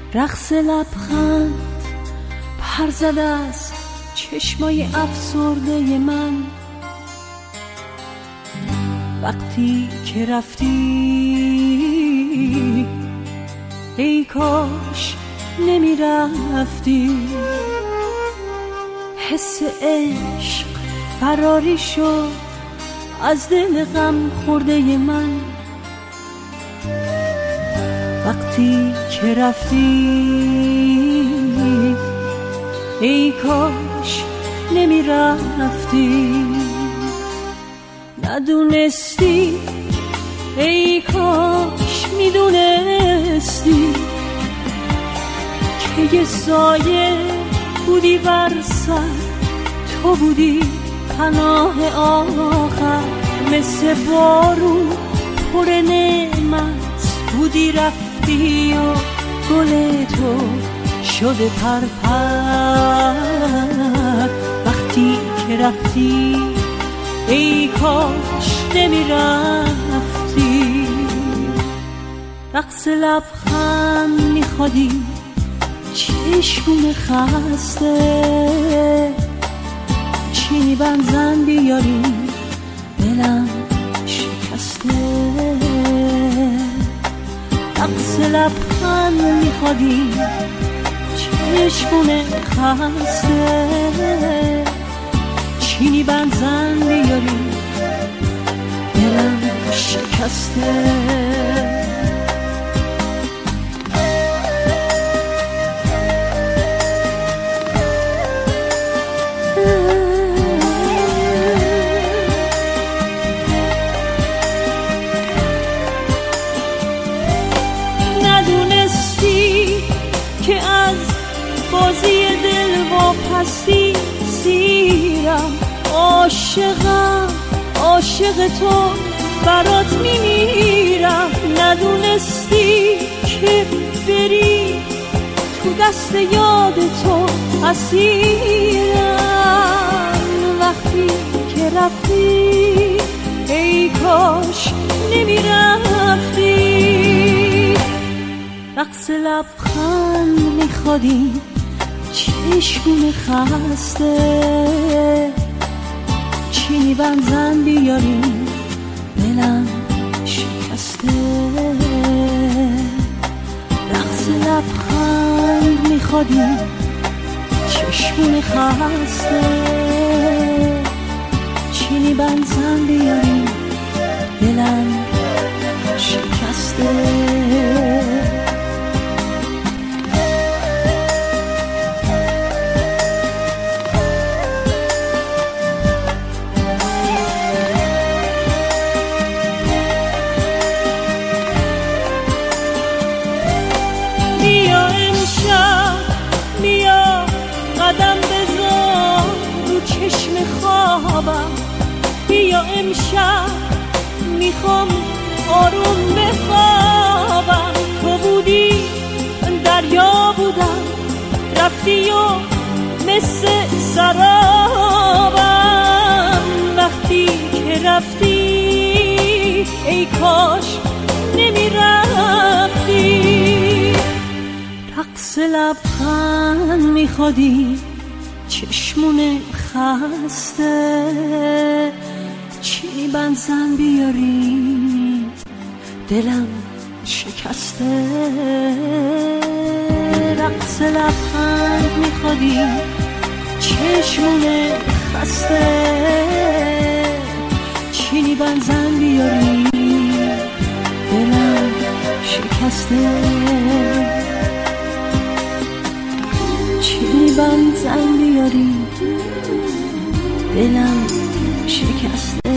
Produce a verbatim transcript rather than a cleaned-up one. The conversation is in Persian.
رقص لبخند پر زد از چشمای افسرده من. وقتی که رفتی ای کاش نمی رفتی. حس عشق فراری شد از دل غم خورده من. وقتی که رفتی ای کاش نمی رفتی. ندونستی ای کاش میدونستی که یه سایه بودی بر سر، تو بودی پناه آخر. مثل بارون پر نعمت بودی رفتی و گل تو شده پر پر. وقتی که رفتی ای کاش نمی رفتی. رقص لبخند میخوادی چشمون خسته، چینی بنزن بیاری دلم شکسته. رقص لبخند میخوادی چشمون خسته، چینی بنزن بیاری دلم شکسته. ندونستی که از بازی دل واپسی سیرم. عاشقم عاشق تو برات میمیرم. ندونستی که بری تو دست یاد تو اسیرم. وقتی که رفتی ای کاش نمی رفتی. رقص لبخند میخوادی چشمون خسته، چینی بنزن بیاری دلم شکسته. رقص لبخند میخوادی چشمون خسته، چینی بنزن بیاری دلم شکسته. قدم بذار رو چشم خوابم. بیا امشب میخوام آروم بخوابم. تو بودی دریا بودم، رفتی و مثل سرابم. وقتی که رفتی ای کاش نمی رفتی. رقص لبخند میخوادی چشمون خسته، چینی بنزن بیاری دلم شکسته. رقص لبخند میخوادی چشمون خسته، چینی بنزن بیاری دلم شکسته. چینی بنزن بیاری دلم شکسته.